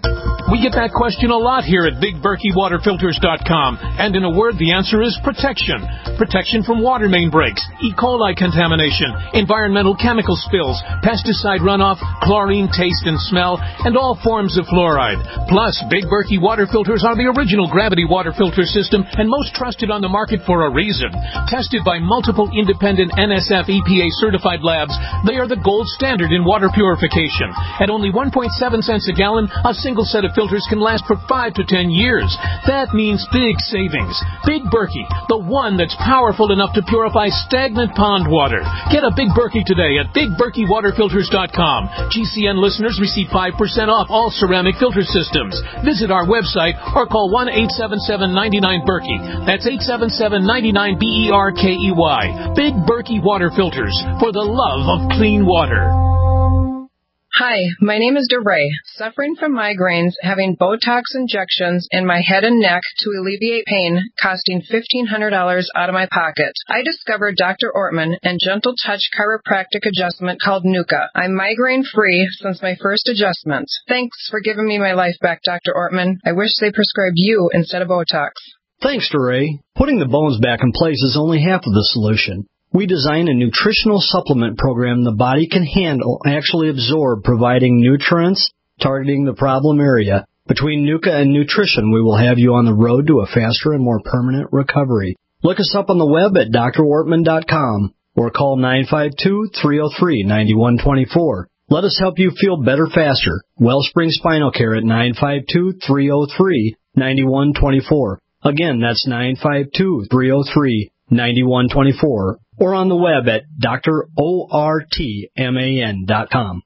We get that question a lot here at Big Berkey Water Filters dot com. And in a word, the answer is protection. Protection from water main breaks, E. coli contamination, environmental chemical spills, pesticide runoff, chlorine taste and smell, and all forms of fluoride. Plus, Big Berkey Water Filters are the original gravity water filter system and most trusted on the market for a reason. Tested by multiple independent N S F E P A certified labs, they are the gold standard in water purification. At only one point seven cents a gallon, a single set of filters can last for five to ten years. That means big savings. Big Berkey, the one that's powerful enough to purify stagnant pond water. Get a Big Berkey today at Big Berkey Water Filters dot com. G C N listeners receive five percent off all ceramic filter systems. Visit our website or call one eight seven seven, nine nine, Berkey. That's eight seven seven, nine nine, B E R K E Y. Big Berkey Water Filters, for the love of clean water. Hi, my name is DeRay, suffering from migraines, having Botox injections in my head and neck to alleviate pain, costing fifteen hundred dollars out of my pocket. I discovered Doctor Ortman and Gentle Touch chiropractic adjustment called Nuka. I'm migraine-free since my first adjustment. Thanks for giving me my life back, Doctor Ortman. I wish they prescribed you instead of Botox. Thanks, DeRay. Putting the bones back in place is only half of the solution. We design a nutritional supplement program the body can handle and actually absorb, providing nutrients, targeting the problem area. Between Nuka and nutrition, we will have you on the road to a faster and more permanent recovery. Look us up on the web at D R Ortman dot com or call nine five two, three oh three, nine one two four. Let us help you feel better faster. Wellspring Spinal Care at nine five two, three oh three, nine one two four. Again, that's nine five two, three oh three, nine one two four. Or on the web at D R Ortman dot com.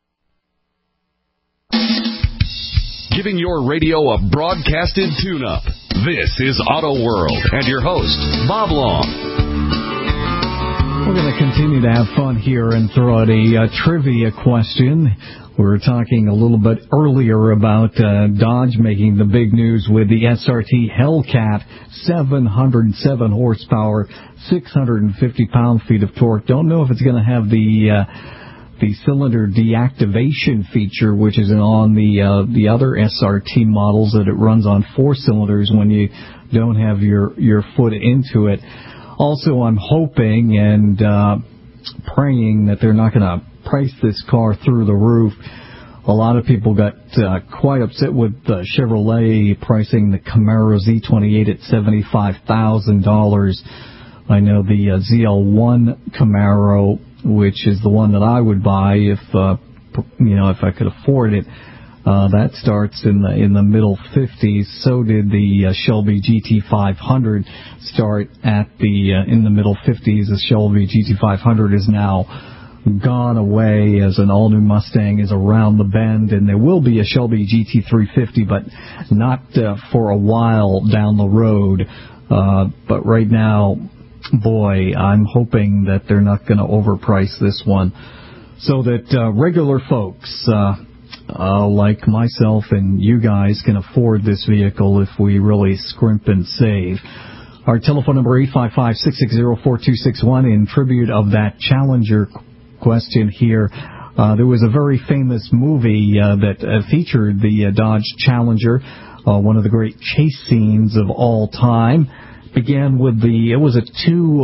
Giving your radio a broadcasted tune-up. This is Auto World and your host, Bob Long. We're going to continue to have fun here and throw out a, a trivia question. We were talking a little bit earlier about uh, Dodge making the big news with the S R T Hellcat, seven hundred seven horsepower, six hundred fifty pound-feet of torque. Don't know if it's going to have the uh, the cylinder deactivation feature, which is on the uh, the other S R T models, that it runs on four cylinders when you don't have your, your foot into it. Also, I'm hoping and uh, praying that they're not going to price this car through the roof. A lot of people got uh, quite upset with uh, Chevrolet pricing the Camaro Z twenty-eight at seventy-five thousand dollars. I know the uh, Z L one Camaro, which is the one that I would buy if uh, you know if I could afford it, uh, that starts in the in the middle fifties. So did the uh, Shelby G T five hundred start at the uh, in the middle fifties. The Shelby G T five hundred is now gone away as an all-new Mustang is around the bend, and there will be a Shelby G T three fifty, but not uh, for a while down the road. Uh, but right now, boy, I'm hoping that they're not going to overprice this one so that uh, regular folks uh, uh, like myself and you guys can afford this vehicle if we really scrimp and save. Our telephone number, eight five five, six six zero, four two six one, in tribute of that Challenger question here. Uh, there was a very famous movie uh, that uh, featured the uh, Dodge Challenger, uh, one of the great chase scenes of all time. Began with the, it was a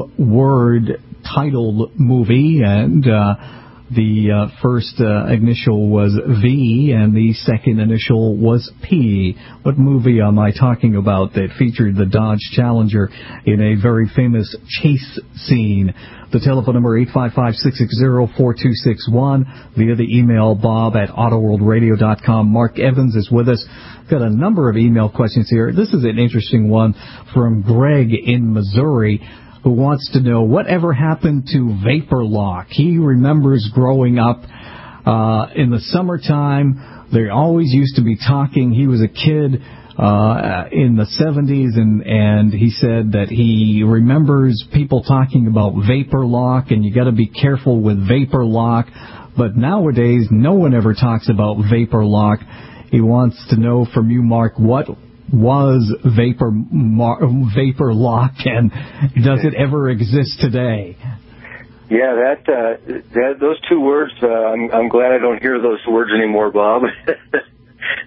two-word titled movie, and uh, the uh, first uh, initial was V, and the second initial was P. What movie am I talking about that featured the Dodge Challenger in a very famous chase scene? The telephone number, eight five five, six six zero, four two six one. Via the email, bob at auto world radio dot com. Mark Evans is with us. Got a number of email questions here. This is an interesting one from Greg in Missouri, who wants to know whatever happened to Vapor Lock. He remembers growing up uh, in the summertime. They always used to be talking. He was a kid uh, in the seventies, and, and he said that he remembers people talking about Vapor Lock, and you got to be careful with Vapor Lock. But nowadays, no one ever talks about Vapor Lock. He wants to know from you, Mark, what was Vapor Mar- Vapor Lock, and does it ever exist today? Yeah, that, uh, that those two words, uh, I'm, I'm glad I don't hear those words anymore, Bob. that,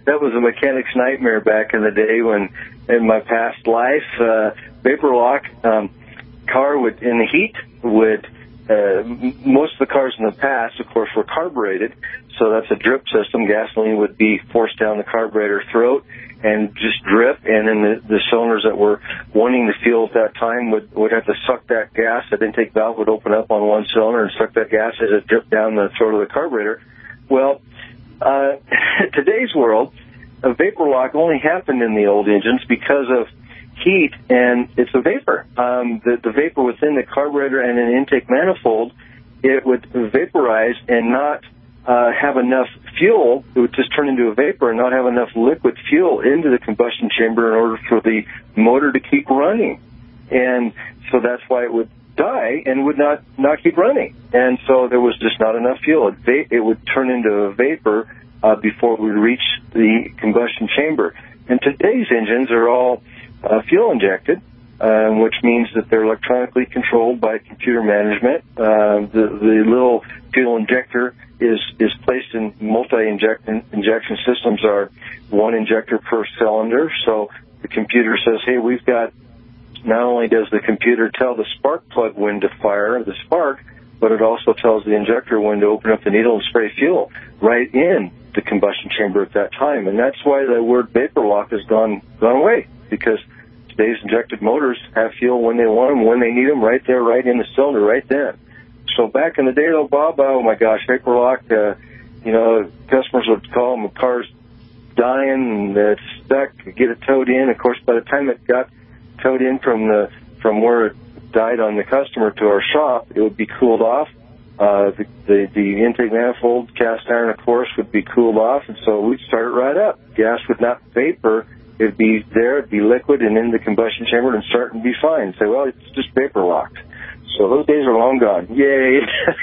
that was a mechanic's nightmare back in the day when, in my past life, uh, vapor lock, um, car would, in the heat, would, uh, most of the cars in the past, of course, were carbureted. So that's a drip system. Gasoline would be forced down the carburetor throat and just drip, and then the, the cylinders that were wanting the fuel at that time would, would have to suck that gas. That intake valve would open up on one cylinder and suck that gas as it dripped down the throat of the carburetor. Well, uh, today's world, a vapor lock only happened in the old engines because of heat, and it's a vapor. Um, the, the vapor within the carburetor and an intake manifold, it would vaporize and not Uh, have enough fuel. It would just turn into a vapor and not have enough liquid fuel into the combustion chamber in order for the motor to keep running. And so that's why it would die and would not, not keep running. And so there was just not enough fuel. It, va- it would turn into a vapor uh, before it would reach the combustion chamber. And today's engines are all uh, fuel injected, uh, which means that they're electronically controlled by computer management. Uh, the, the little fuel injector is is placed in multi-injection injection systems, are one injector per cylinder. So the computer says, hey, we've got, not only does the computer tell the spark plug when to fire the spark, but it also tells the injector when to open up the needle and spray fuel right in the combustion chamber at that time. And that's why the word vapor lock has gone gone away, because today's injected motors have fuel when they want them, when they need them, right there, right in the cylinder, right then. So back in the day, though, Bob, oh, my gosh, vapor lock, uh, you know, customers would call them, the car's dying, and it's stuck, get it towed in. Of course, by the time it got towed in from the from where it died on the customer to our shop, it would be cooled off. Uh, the, the, the intake manifold, cast iron, of course, would be cooled off, and so we'd start it right up. Gas would not vapor. It would be there, it would be liquid, and in the combustion chamber and start and be fine. Say, well, it's just vapor locked. So those days are long gone. Yay.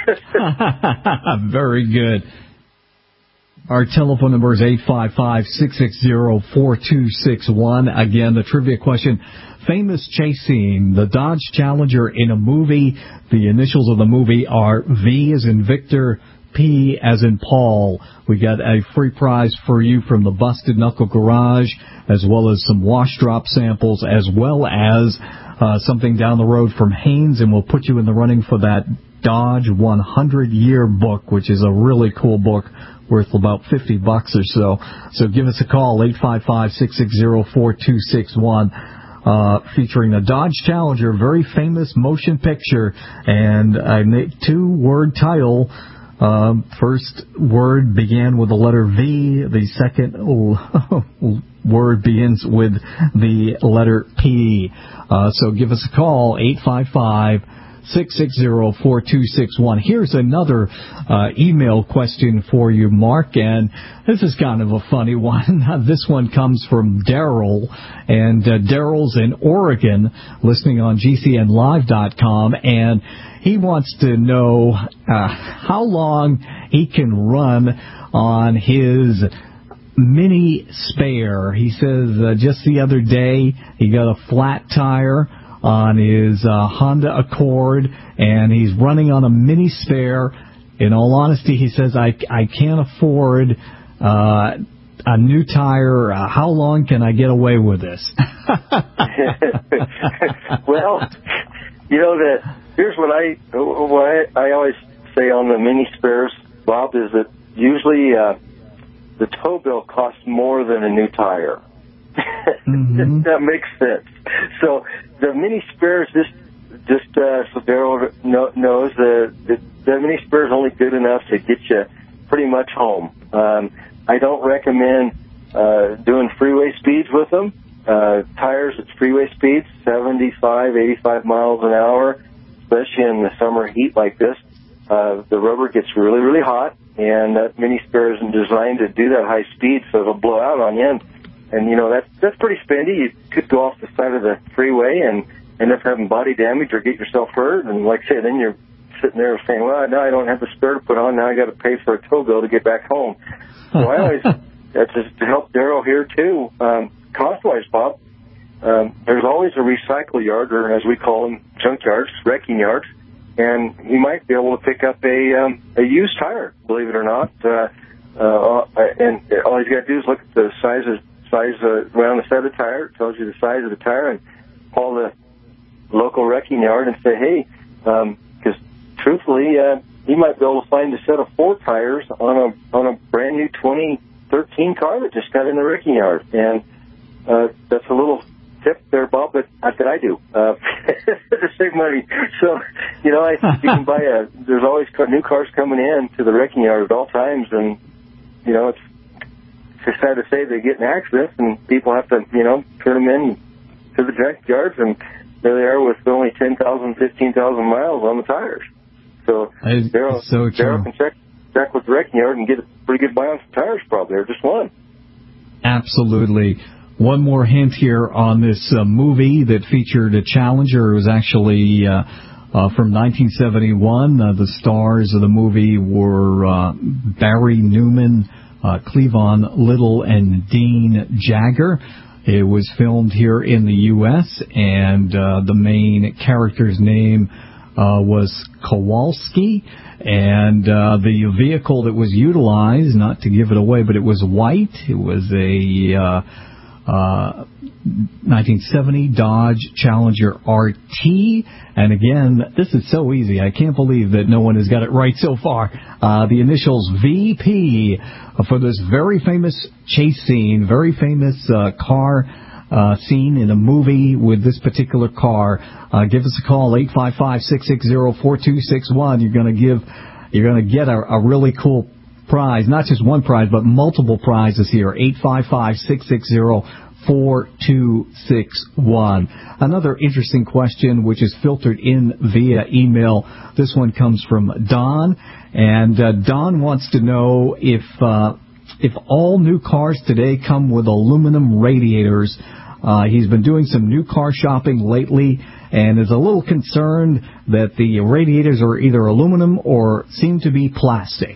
Very good. Our telephone number is eight five five, six six zero, four two six one. Again, the trivia question, famous chase scene, the Dodge Challenger in a movie. The initials of the movie are V as in Victor, P as in Paul. We got a free prize for you from the Busted Knuckle Garage, as well as some wash drop samples, as well as Uh, something down the road from Haynes, and we'll put you in the running for that Dodge one hundred year book, which is a really cool book worth about fifty bucks or so. So give us a call, eight five five, six six zero, four two six one, uh, featuring a Dodge Challenger, very famous motion picture, and a two-word title. Uh, first word began with the letter V. The second oh, word begins with the letter P. Uh, so give us a call, eight five five, six six zero, four two six one. Here's another uh, email question for you, Mark, and this is kind of a funny one. This one comes from Daryl, and uh, Daryl's in Oregon, listening on G C N live dot com, and he wants to know uh, how long he can run on his mini spare. He says uh, just the other day he got a flat tire on his uh, Honda Accord, and he's running on a mini spare. In all honesty, he says, I, I can't afford uh, a new tire. Uh, how long can I get away with this? Well, you know, that here's what I what I, I always say on the mini spares, Bob, is that usually uh, the tow bill costs more than a new tire. Mm-hmm. That makes sense. So the mini spares, just just uh, so Daryl know, knows, the, the the mini spare is only good enough to get you pretty much home. Um, I don't recommend uh, doing freeway speeds with them. Uh, tires at freeway speeds, seventy-five, eighty-five miles an hour, especially in the summer heat like this. Uh, the rubber gets really, really hot, and that mini spare isn't designed to do that high speed, so it'll blow out on you. And, and you know, that's, that's pretty spendy. You could go off the side of the freeway and end up having body damage or get yourself hurt. And like I say, then you're sitting there saying, well, now I don't have the spare to put on. Now I got to pay for a tow bill to get back home. So I always, that's just to help Daryl here, too. Um, cost-wise, Bob, um, there's always a recycle yard, or as we call them, junk yards, wrecking yards. And you might be able to pick up a um, a used tire, believe it or not. Uh, uh, and all you got to do is look at the size of size uh, around the set of the tire. It tells you the size of the tire, and call the local wrecking yard and say, hey, because um, truthfully, uh, you might be able to find a set of four tires on a on a brand new twenty thirteen car that just got in the wrecking yard, and uh, that's a little tip there, Bob, but not that I do uh, to save money. So, you know, I, you can buy a. There's always new cars coming in to the wrecking yard at all times, and you know, it's just sad to say they get in accidents, and people have to, you know, turn them in to the junk yards, and there they are with only ten thousand, fifteen thousand miles on the tires. So, Daryl so can check check with the wrecking yard and get a pretty good buy on some tires, probably, or just one. Absolutely. One more hint here on this uh, movie that featured a Challenger. It was actually uh, uh, from nineteen seventy-one. Uh, the stars of the movie were uh, Barry Newman, uh, Cleavon Little, and Dean Jagger. It was filmed here in the U S, and uh, the main character's name uh, was Kowalski. And uh, the vehicle that was utilized, not to give it away, but it was white. It was a uh, uh, nineteen seventy Dodge Challenger R T. And again, this is so easy. I can't believe that no one has got it right so far. Uh, the initials V P for this very famous chase scene, very famous uh, car uh, scene in a movie with this particular car. Uh, give us a call, eight five five, six six zero, four two six one. You're going to give, you're going to get a, a really cool prize, not just one prize, but multiple prizes here. eight five five, six six zero, four two six one. Another interesting question, which is filtered in via email. This one comes from Don, and uh, Don wants to know if uh, if all new cars today come with aluminum radiators. Uh, he's been doing some new car shopping lately and is a little concerned that the radiators are either aluminum or seem to be plastic.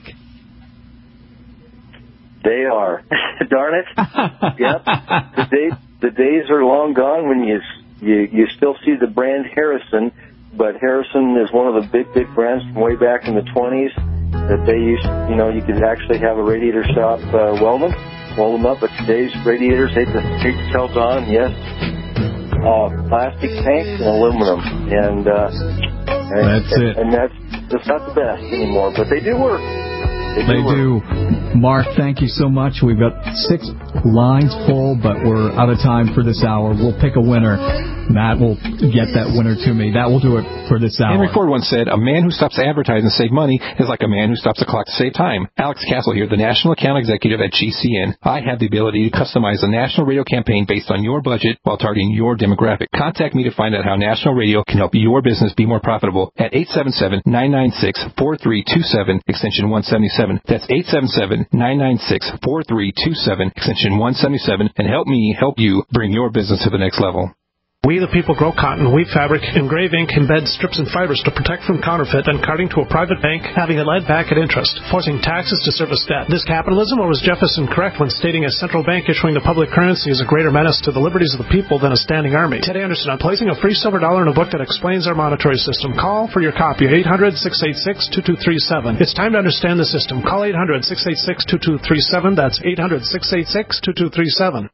They are. Darn it. Yep. The days, the days are long gone when you, you you still see the brand Harrison, but Harrison is one of the big, big brands from way back in the twenties that they used, you know, you could actually have a radiator shop uh, weld them, weld them up. But today's radiators, hate to, hate to tell Don, yes, uh, plastic tanks and aluminum. And, uh, and, that's and, it. And that's, that's not the best anymore, but they do work. They, they do. Mark, thank you so much. We've got six lines full, but we're out of time for this hour. We'll pick a winner. Matt will get that winner to me. That will do it for this hour. Henry Ford once said, a man who stops advertising to save money is like a man who stops the clock to save time. Alex Castle here, the National Account Executive at G C N. I have the ability to customize a national radio campaign based on your budget while targeting your demographic. Contact me to find out how national radio can help your business be more profitable at eight seven seven, nine nine six, four three two seven, extension one seventy-seven. That's eight seven seven, nine nine six, four three two seven, extension one seventy-seven, and help me help you bring your business to the next level. We the people grow cotton, weave fabric, engrave ink, embed strips and fibers to protect from counterfeit, then carting to a private bank, having it led back at interest, forcing taxes to service debt. This capitalism, or was Jefferson correct when stating a central bank issuing the public currency is a greater menace to the liberties of the people than a standing army? Ted Anderson, I'm placing a free silver dollar in a book that explains our monetary system. Call for your copy at eight hundred, six eight six, two two three seven. It's time to understand the system. Call eight hundred, six eight six, two two three seven. That's eight hundred, six eight six, two two three seven.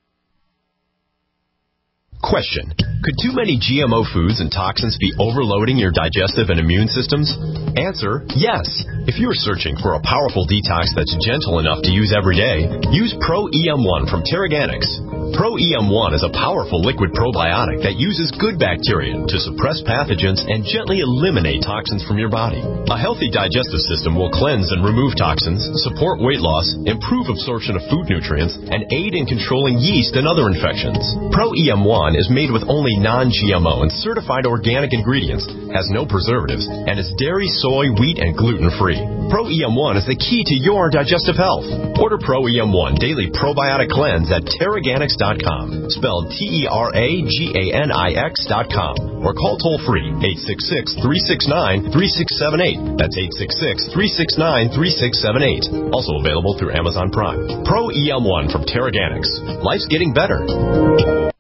Question. Could too many G M O foods and toxins be overloading your digestive and immune systems? Answer, yes. If you're searching for a powerful detox that's gentle enough to use every day, use Pro E M one from Terraganics. Pro E M one is a powerful liquid probiotic that uses good bacteria to suppress pathogens and gently eliminate toxins from your body. A healthy digestive system will cleanse and remove toxins, support weight loss, improve absorption of food nutrients, and aid in controlling yeast and other infections. Pro E M one is made with only non-G M O and certified organic ingredients, has no preservatives, and is dairy, soy, wheat, and gluten-free. Pro E M one is the key to your digestive health. Order Pro E M one Daily Probiotic Cleanse at Terraganics dot com, spelled T E R A G A N I X dot com, or call toll-free eight six six, three six nine, three six seven eight. That's eight six six, three six nine, three six seven eight. Also available through Amazon Prime. Pro E M one from Terraganics. Life's getting better.